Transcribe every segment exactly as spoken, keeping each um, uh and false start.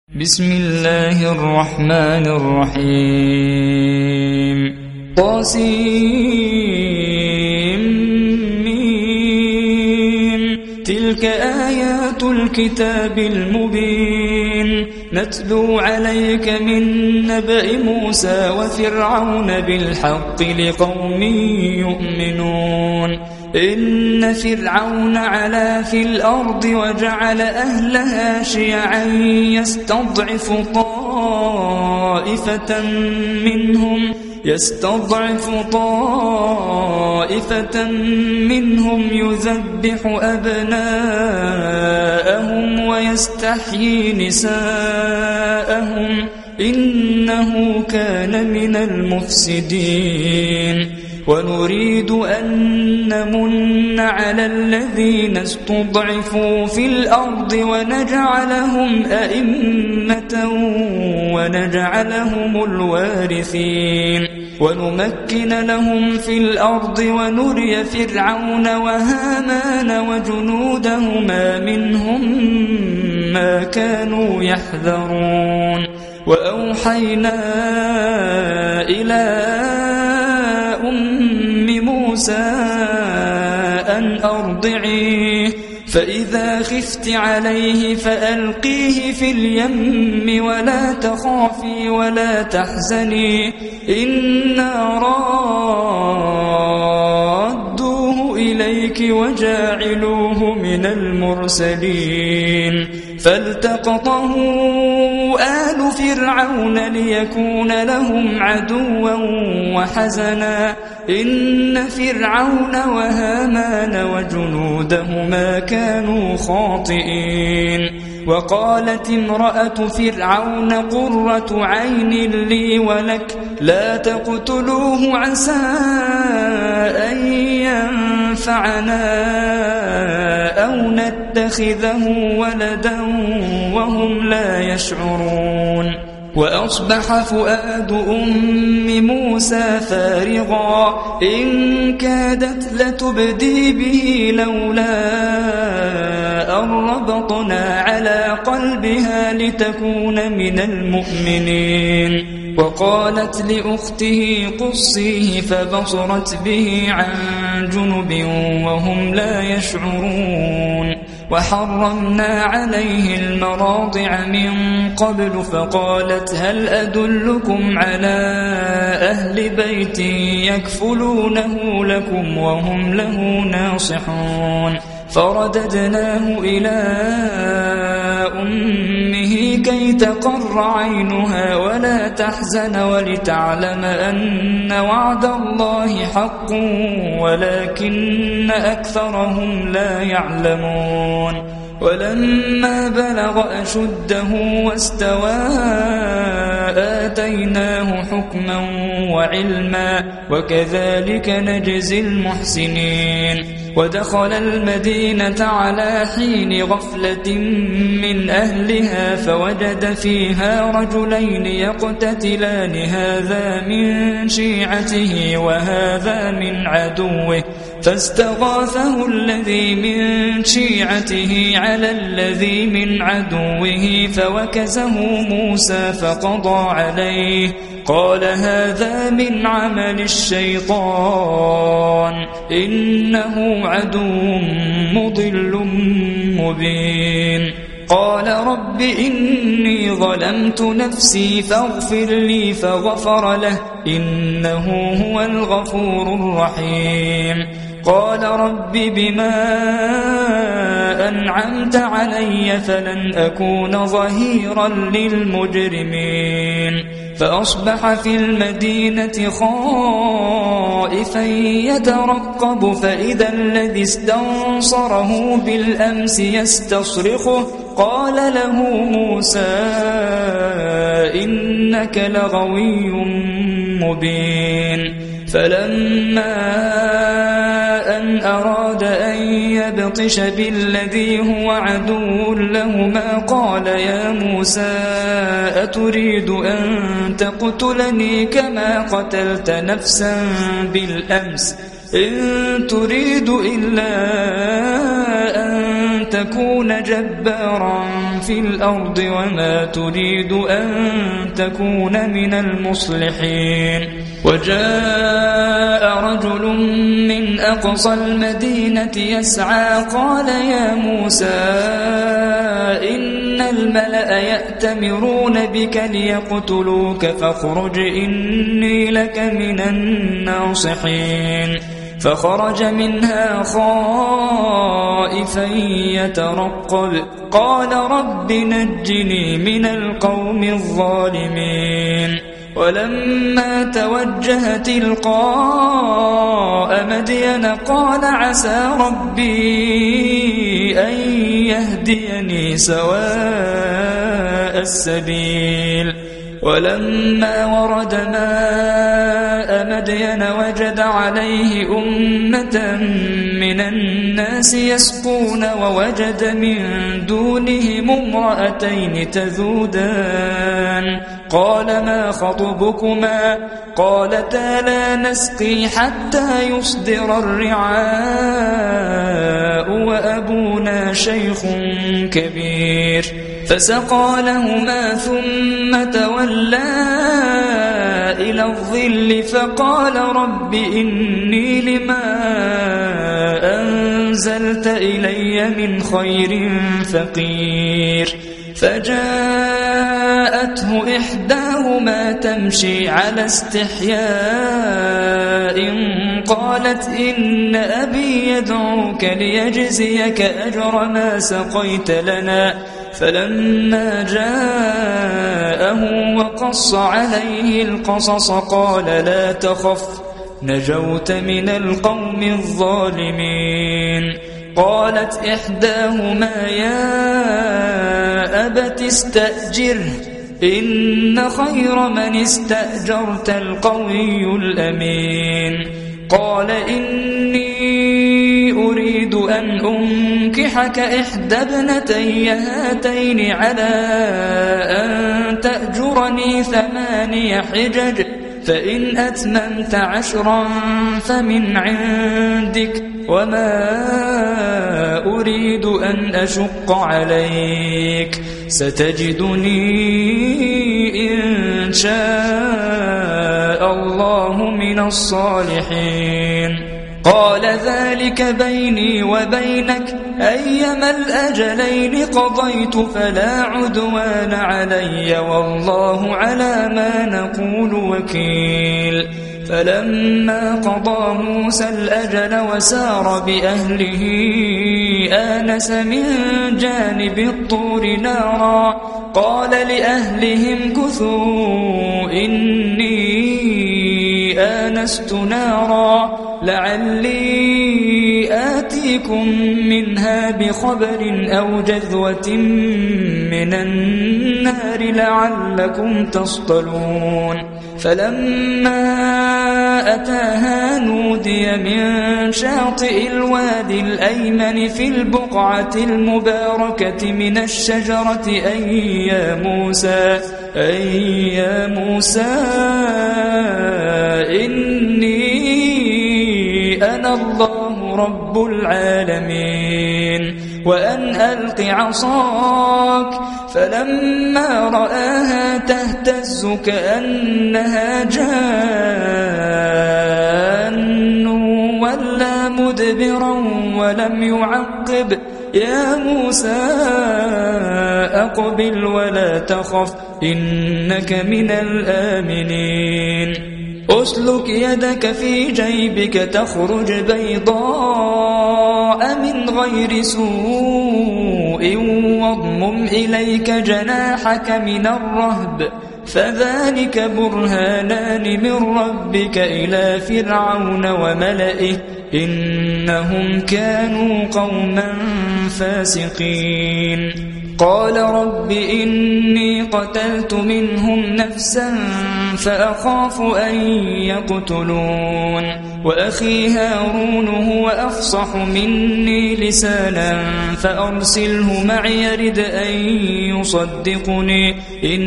بسم الله الرحمن الرحيم طاسيم تلك آيات الكتاب المبين نتلو عليك من نبأ موسى وفرعون بالحق لقوم يؤمنون إن فرعون علا في الأرض وجعل أهلها شيعا يستضعف طائفة منهم يستضعف طائفة منهم يذبح أبناءهم ويستحيي نساءهم إنه كان من المفسدين ونريد أن نمن على الذين استضعفوا في الأرض ونجعلهم أئمة ونجعلهم الوارثين ونمكن لهم في الأرض ونري فرعون وهامان وجنودهما منهم ما كانوا يحذرون وأوحينا إلى موسى أن أرضعيه فإذا خفت عليه فألقيه في اليم ولا تخافي ولا تحزني إنا رادوه إليك وجاعلوه من المرسلين فالتقطه آل فرعون ليكون لهم عدوا وحزنا إن فرعون وهامان وجنودهما كانوا خاطئين وقالت امرأة فرعون قرة عين لي ولك لا تقتلوه عسى أن ينفعنا أو نتخذه ولدا وهم لا يشعرون وأصبح فؤاد أم موسى فارغا إن كادت لتبدي به لولا أن ربطنا على قلبها لتكون من المؤمنين وقالت لأخته قصيه فبصرت به عن جنب وهم لا يشعرون وحرمنا عليه المراضع من قبل فقالت هل أدلكم على أهل بيت يكفلونه لكم وهم له ناصحون فرددناه إلى أمه كي تقر عينها ولا تحزن ولتعلم أن وعد الله حق ولكن أكثرهم لا يعلمون ولما بلغ أشده واستوى آتيناه حكما وعلما وكذلك نجزي المحسنين ودخل المدينة على حين غفلة من أهلها فوجد فيها رجلين يقتتلان هذا من شيعته وهذا من عدوه فاستغاثه الذي من شيعته على الذي من عدوه فوكزه موسى فقضى عليه قال هذا من عمل الشيطان إنه عدو مضل مبين قال رب إني ظلمت نفسي فاغفر لي فغفر له إنه هو الغفور الرحيم قال رب بما أنعمت علي فلن أكون ظهيرا للمجرمين فأصبح في المدينة خائفا يترقب فإذا الذي استنصره بالأمس يستصرخه قال له موسى إنك لغوي مبين فلما أن أراد أن يبطش بالذي هو عدو لهما قال يا موسى أتريد أن تقتلني كما قتلت نفسا بالأمس إن تريد إلا أن تكون جبارا في الأرض وما تريد أن تكون من المصلحين. وجاء رجل من أقصى المدينة يسعى قال يا موسى إن الملأ يأتمرون بك ليقتلوك فاخرج إني لك من الناصحين. فخرج منها خائفا يترقب قال رب نجني من القوم الظالمين. ولما توجه تلقاء مدين قال عسى ربي أن يهديني سواء السبيل. ولما ورد ماء مدين وجد عليه أمة من الناس يسقون ووجد من دونهم امرأتين تذودان قال ما خطبكما قالتا لا نسقي حتى يصدر الرعاء وأبونا شيخ كبير. فسقى لهما ثم تولى إلى الظل فقال رب إني لما أنزلت إلي من خير فقير. فجاءته إحداهما تمشي على استحياء قالت إن أبي يدعوك ليجزيك أجر ما سقيت لنا. فلما جاءه وقص عليه القصص قال لا تخف نجوت من القوم الظالمين. قالت إحداهما يا أبت استأجره إن خير من استأجرت القوي الأمين. قال إني أريد أن أنكحك إحدى ابنتي هاتين على أن تأجرني ثماني حجج فإن أتممت عشرا فمن عندك وما أريد أن أشق عليك ستجدني إن شاء الله من الصالحين. قال ذلك بيني وبينك أيما الأجلين قضيت فلا عدوان علي والله على ما نقول وكيل. فلما قضى موسى الأجل وسار بأهله آنس من جانب الطور نارا قال لأهلهم كثوا إني آنست نارا لعلي آتيكم منها بخبر أو جذوة من النار لعلكم تصطلون. فلما أتاها نودي من شاطئ الوادي الأيمن في البقعة المباركة من الشجرة أي يا موسى أي يا موسى إني أنا الله رب العالمين وأن ألق عصاك. فلما رآها تهتز كأنها جان ولا مدبرا ولم يعقب يا موسى أقبل ولا تخف إنك من الآمنين. أسلك يدك في جيبك تخرج بيضاء من غير سوء واضمم إليك جناحك من الرهب فذلك برهانان من ربك إلى فرعون وملئه إنهم كانوا قوما فاسقين. قال رب إني قتلت منهم نفسا فأخاف أن يقتلون وأخي هارون هو أفصح مني لسانا فأرسله معي يرد أن يصدقني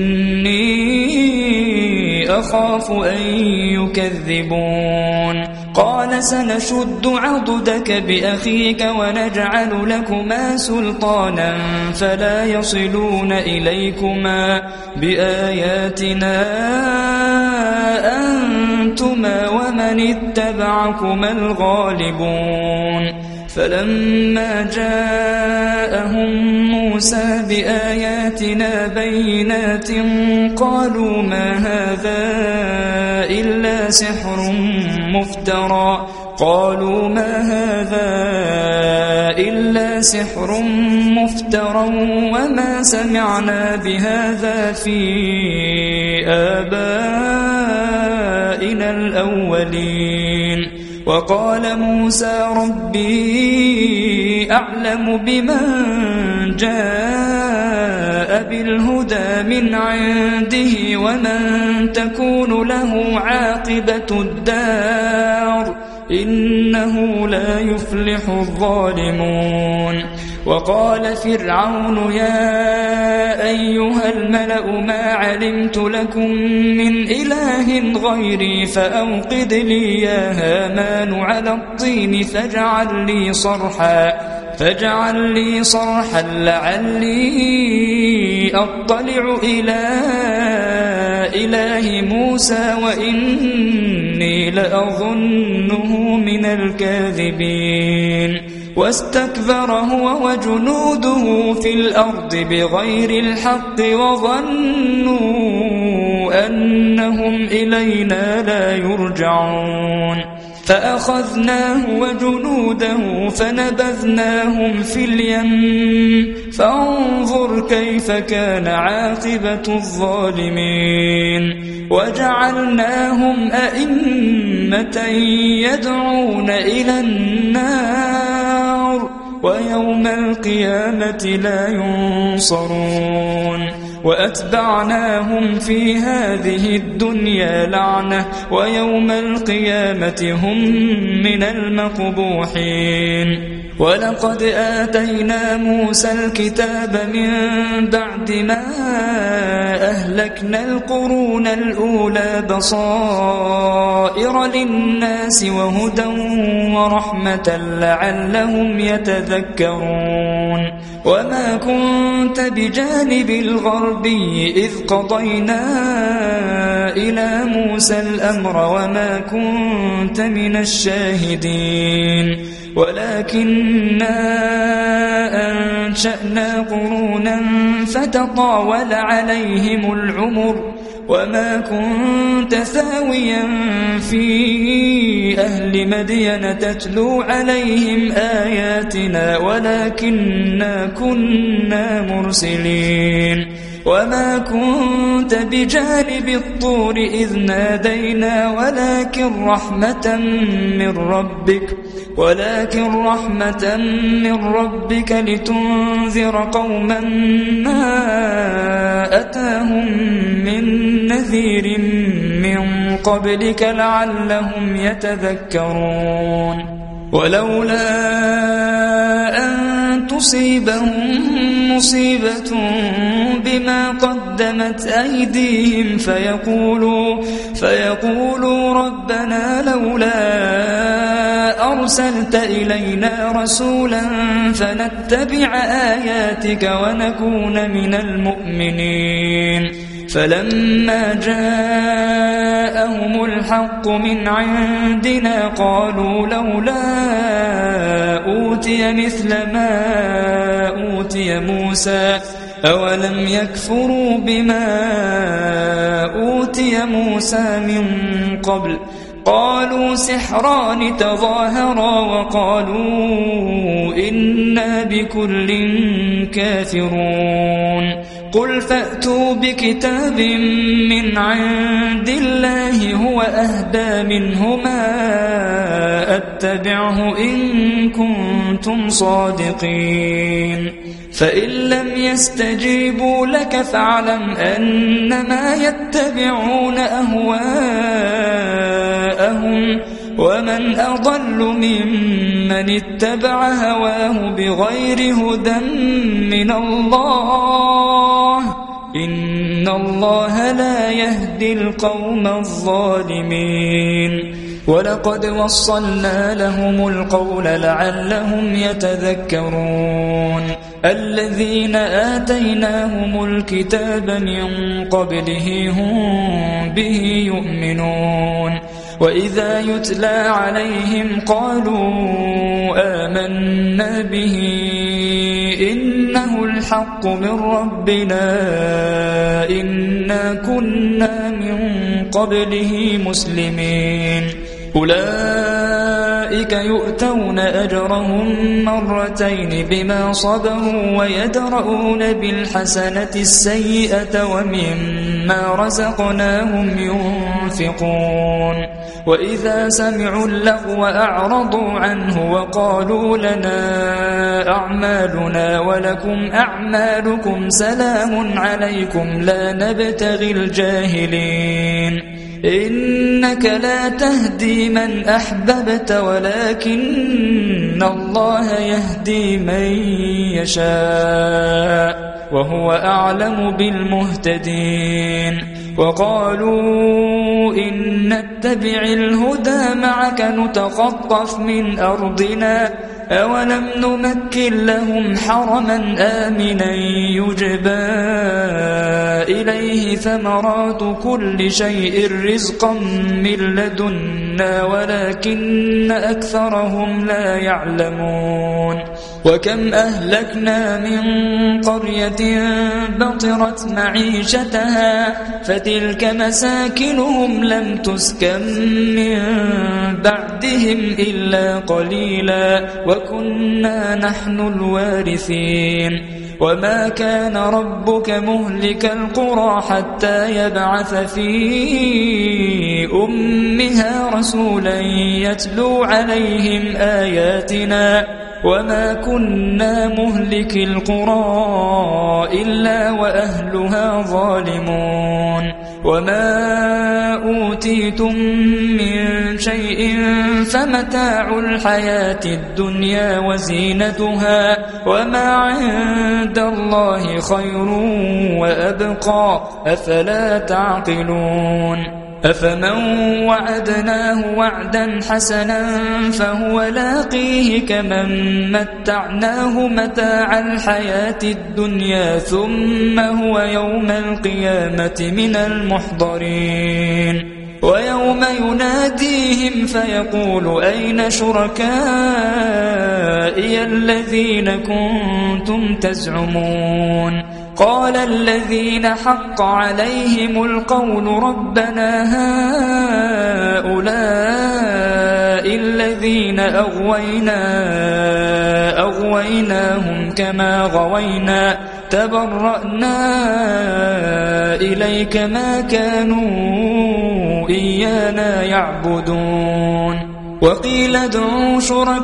إني أخاف أن يكذبون. قال سنشد عضدك بأخيك ونجعل لكما سلطانا فلا يصلون إليكما بآياتنا أنتما ومن اتبعكما الغالبون فلما جاءهم موسى بآياتنا بينات قالوا ما هذا إلا سحر مفترى قالوا ما هذا إلا سحر مفترى وما سمعنا بهذا في آبائنا الأولين وقال موسى ربي أعلم بمن جاء بالهدى من عنده ومن تكون له عاقبة الدار إنه لا يفلح الظالمون وقال فرعون يا أيها الملأ ما علمت لكم من إله غيري فأوقد لي يا هامان على الطين فاجعل لي صرحا فاجعل لي صرحا لعلي أطلع إلى إله موسى وإني لأظنه من الكاذبين واستكبر هو وجنوده في الأرض بغير الحق وظنوا أنهم إلينا لا يرجعون فأخذناه وجنوده فنبذناهم في اليم فانظر كيف كان عاقبة الظالمين وجعلناهم أئمة يدعون إلى النار ويوم القيامة لا ينصرون وأتبعناهم في هذه الدنيا لعنة ويوم القيامة هم من المقبوحين ولقد آتينا موسى الكتاب من بعد ما أهلكنا القرون الأولى بصائر للناس وهدى ورحمة لعلهم يتذكرون وما كنت بجانب الغربي إذ قضينا إلى موسى الأمر وما كنت من الشاهدين ولكننا أنشأنا قرونا فتطاول عليهم العمر وما كنت ثاويا في أهل مدين تتلو عليهم آياتنا ولكننا كنا مرسلين وما كنت بجانب الطور إذ نادينا ولكن رحمة من ربك ولكن رحمة من ربك لتنذر قوما ما أتاهم من نذير من قبلك لعلهم يتذكرون ولولا أن تصيبهم مصيبة بما قدمت أيديهم فيقولوا, فيقولوا ربنا لولا أرسلت إلينا رسولا فنتبع آياتك ونكون من المؤمنين فلما جاءهم الحق من عندنا قالوا لولا أوتي مثل ما أوتي موسى أولم يكفروا بما أوتي موسى من قبل قالوا سحران تظاهرا وقالوا إنا بكل كافرون قل فأتوا بكتاب من عند الله هو أهدى منهما أتبعه إن كنتم صادقين فإن لم يستجيبوا لك فاعلم أنما يتبعون أهواءهم ومن أضل ممن اتبع هواه بغير هدى من الله إن الله لا يهدي القوم الظالمين ولقد وصلنا لهم القول لعلهم يتذكرون الذين آتيناهم الكتاب من قبله هم به يؤمنون وإذا يتلى عليهم قالوا آمنا به إنه الحق من ربنا إنا كنا من قبله مسلمين أولئك يؤتون أجرهم مرتين بما صبروا ويدرؤون بالحسنة السيئة ومما رزقناهم ينفقون وإذا سمعوا اللغو أعرضوا عنه وقالوا لنا أعمالنا ولكم أعمالكم سلام عليكم لا نبتغي الجاهلين إنك لا تهدي من أحببت ولكن الله يهدي من يشاء وهو أعلم بالمهتدين وقالوا إن نتبع الهدى معك نتخطف من أرضنا أولم نمكن لهم حرما آمنا يجبى إليه ثمرات كل شيء رزقا من لدنا ولكن أكثرهم لا يعلمون وكم أهلكنا من قرية بطرت معيشتها فتلك مساكنهم لم تسكن من بعدهم إلا قليلا وكنا نحن الوارثين وما كان ربك مهلك القرى حتى يبعث في أمها رسولا يتلو عليهم آياتنا وما كنا مهلك القرى إلا وأهلها ظالمون وما أوتيتم من شيء فمتاع الحياة الدنيا وزينتها وما عند الله خير وأبقى أفلا تعقلون أفمن وعدناه وعدا حسنا فهو لاقيه كمن متعناه متاع الحياة الدنيا ثم هو يوم القيامة من المحضرين ويوم يناديهم فيقول أين شركائي الذين كنتم تزعمون قال الذين حق عليهم القول ربنا هؤلاء الذين أغوينا أغويناهم كما غوينا تبرأنا إليك ما كانوا إيانا يعبدون وقيل ادعوا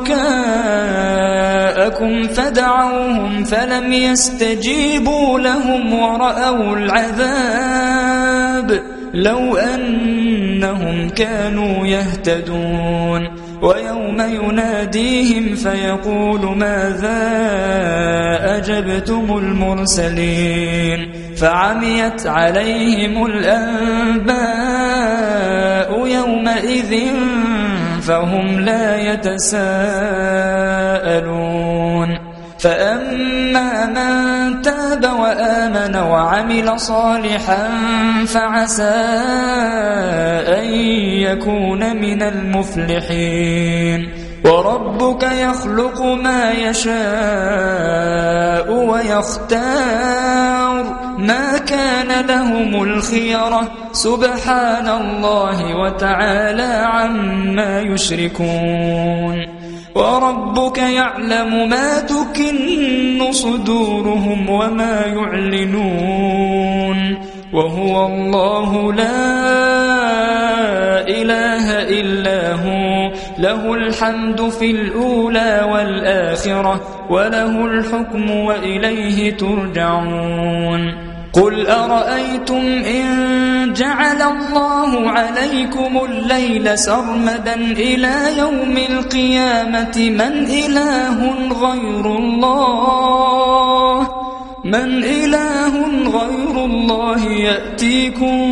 شركاءكم فدعوهم فلم يستجيبوا لهم ورأوا العذاب لو أنهم كانوا يهتدون ويوم يناديهم فيقول ماذا أجبتم المرسلين فعميت عليهم الأنباء يومئذ فهم لا يتساءلون فأما من تاب وآمن وعمل صالحا فعسى أن يكون من المفلحين وربك يخلق ما يشاء ويختار ما كان لهم الخيرة سبحان الله وتعالى عما يشركون وربك يعلم ما تكن صدورهم وما يعلنون وهو الله لا إله إلا هو له الحمد في الأولى والآخرة وله الحكم وإليه ترجعون قل أرأيتم إن جعل الله عليكم الليل سرمدا إلى يوم القيامة من إله غير الله من إله غير الله يأتيكم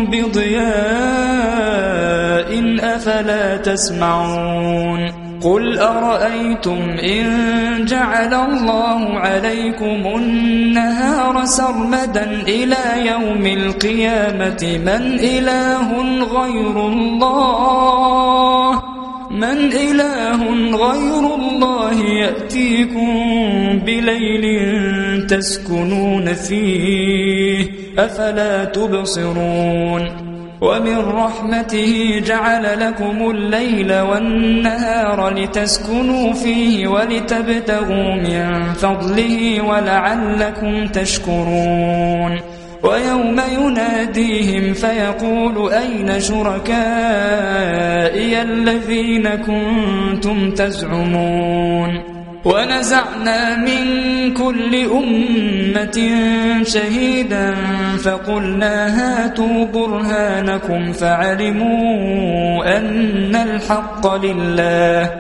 بضياء أفلا تسمعون قل أرأيتم إن جعل الله عليكم النهار سرمدا إلى يوم القيامة من إله غير الله من إله غير الله يأتيكم بليل تسكنون فيه أفلا تبصرون ومن رحمته جعل لكم الليل والنهار لتسكنوا فيه ولتبتغوا من فضله ولعلكم تشكرون ويوم يناديهم فيقول أين شركائي الذين كنتم تزعمون ونزعنا من كل أمة شهيدا فقلنا هاتوا برهانكم فعلموا أن الحق لله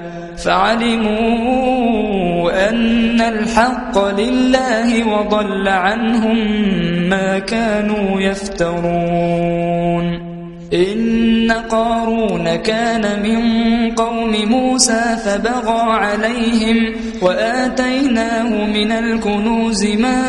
فعلموا أن الحق لله وضل عنهم ما كانوا يفترون إن قارون كان من قوم موسى فبغى عليهم وآتيناه من الكنوز ما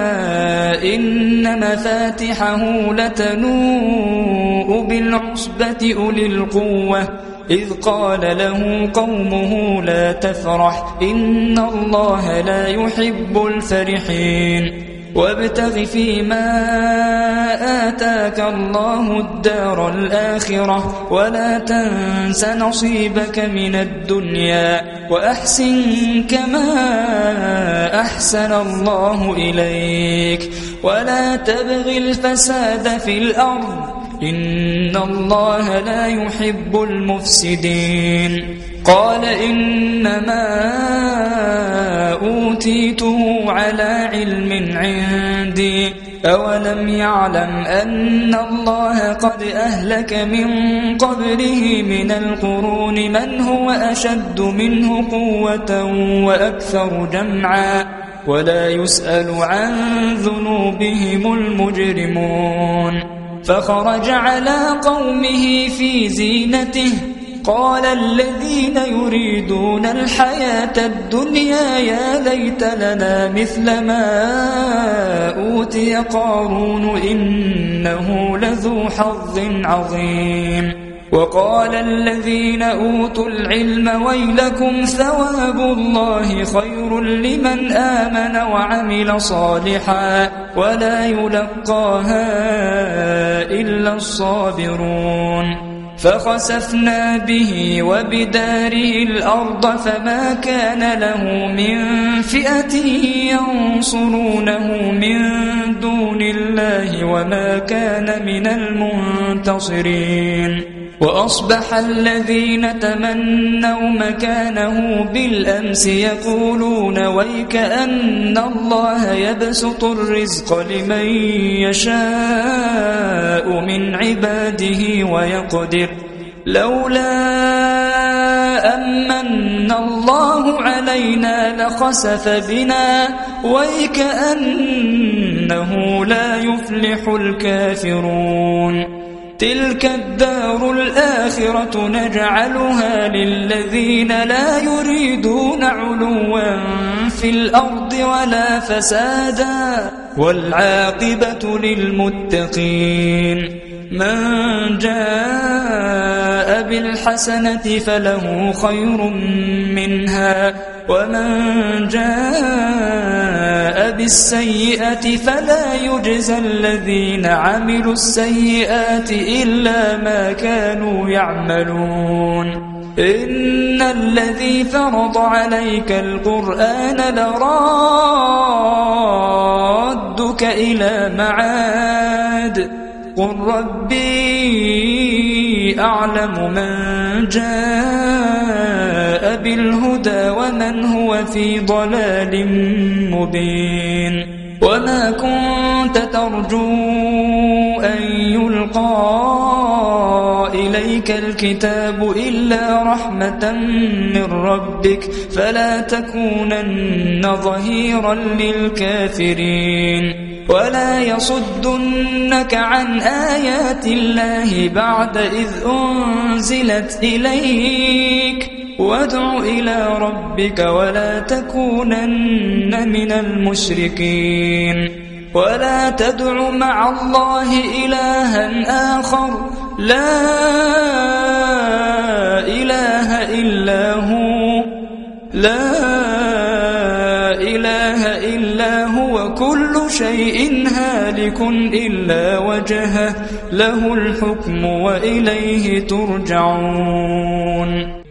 إن مفاتحه لتنوء بالعصبة أولي القوة إذ قال له قومه لا تفرح إن الله لا يحب الفرحين وابتغ فيما آتاك الله الدار الآخرة ولا تنس نصيبك من الدنيا وأحسن كما أحسن الله إليك ولا تبغ الفساد في الأرض إن الله لا يحب المفسدين قال إنما أوتيته على علم عندي أولم يعلم أن الله قد أهلك من قبله من القرون من هو أشد منه قوة وأكثر جمعا ولا يسأل عن ذنوبهم المجرمون فخرج على قومه في زينته قال الذين يريدون الحياة الدنيا يا ليت لنا مثل ما أوتي قارون إنه لذو حظ عظيم وقال الذين أوتوا العلم ويلكم ثواب الله خير لمن آمن وعمل صالحا ولا يلقاها إلا الصابرون فخسفنا به وبداره الأرض فما كان له من فئة ينصرونه من دون الله وما كان من المنتصرين وأصبح الذين تمنوا مكانه بالأمس يقولون ويكأن الله يبسط الرزق لمن يشاء من عباده ويقدر لولا أمن الله علينا لخسف بنا ويكأنه لا يفلح الكافرون تلك الدار الآخرة نجعلها للذين لا يريدون علوا في الأرض ولا فسادا والعاقبة للمتقين من جاء بالحسنة فله خير منها ومن جاء بالسيئة فلا يجزى الذين عملوا السيئات إلا ما كانوا يعملون إن الذي فرض عليك القرآن لرادك إلى معاد قل ربي أعلم من جاء بالهدى ومن هو في ضلال مبين وما كنت ترجو أن يلقى إليك ذلك الكتاب إلا رحمة من ربك فلا تكونن ظهيرا للكافرين ولا يصدنك عن آيات الله بعد إذ أنزلت إليك وادع إلى ربك ولا تكونن من المشركين ولا تدع مع الله إلها آخر لا إله إلا هو لا إله إلا هو كل شيء هالك إلا وجهه له الحكم وإليه ترجعون.